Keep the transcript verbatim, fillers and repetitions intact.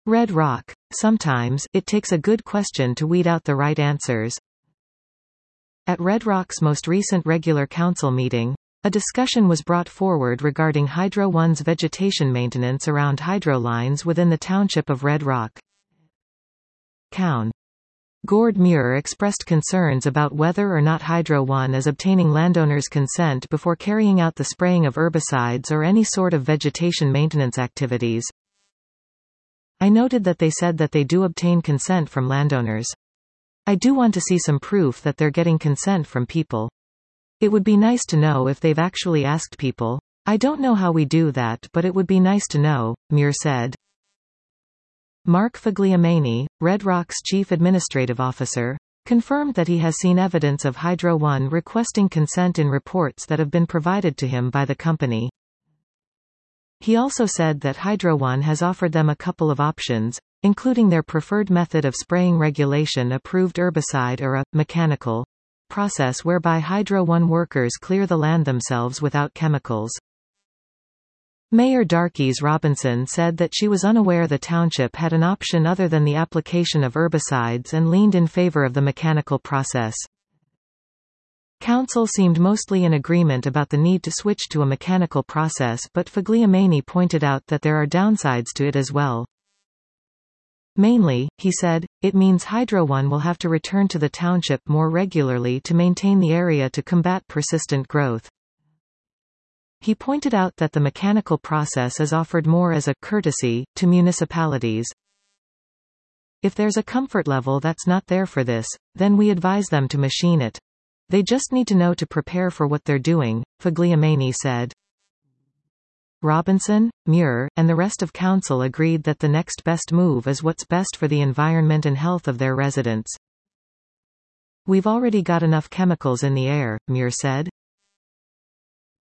Red Rock. Sometimes, it takes a good question to weed out the right answers. At Red Rock's most recent regular council meeting, a discussion was brought forward regarding Hydro One's vegetation maintenance around hydro lines within the township of Red Rock. Coun. Gord Muir expressed concerns about whether or not Hydro One is obtaining landowners' consent before carrying out the spraying of herbicides or any sort of vegetation maintenance activities. I noted that they said that they do obtain consent from landowners. I do want to see some proof that they're getting consent from people. It would be nice to know if they've actually asked people. I don't know how we do that, but it would be nice to know, Muir said. Mark Fagliamani, Red Rock's chief administrative officer, confirmed that he has seen evidence of Hydro One requesting consent in reports that have been provided to him by the company. He also said that Hydro One has offered them a couple of options, including their preferred method of spraying regulation-approved herbicide or a mechanical process whereby Hydro One workers clear the land themselves without chemicals. Mayor Darkys Robinson said that she was unaware the township had an option other than the application of herbicides and leaned in favor of the mechanical process. Council seemed mostly in agreement about the need to switch to a mechanical process, but Fagliamani pointed out that there are downsides to it as well. Mainly, he said, it means Hydro One will have to return to the township more regularly to maintain the area to combat persistent growth. He pointed out that the mechanical process is offered more as a courtesy to municipalities. If there's a comfort level that's not there for this, then we advise them to machine it. They just need to know to prepare for what they're doing, Fagliamani said. Robinson, Muir, and the rest of council agreed that the next best move is what's best for the environment and health of their residents. We've already got enough chemicals in the air, Muir said.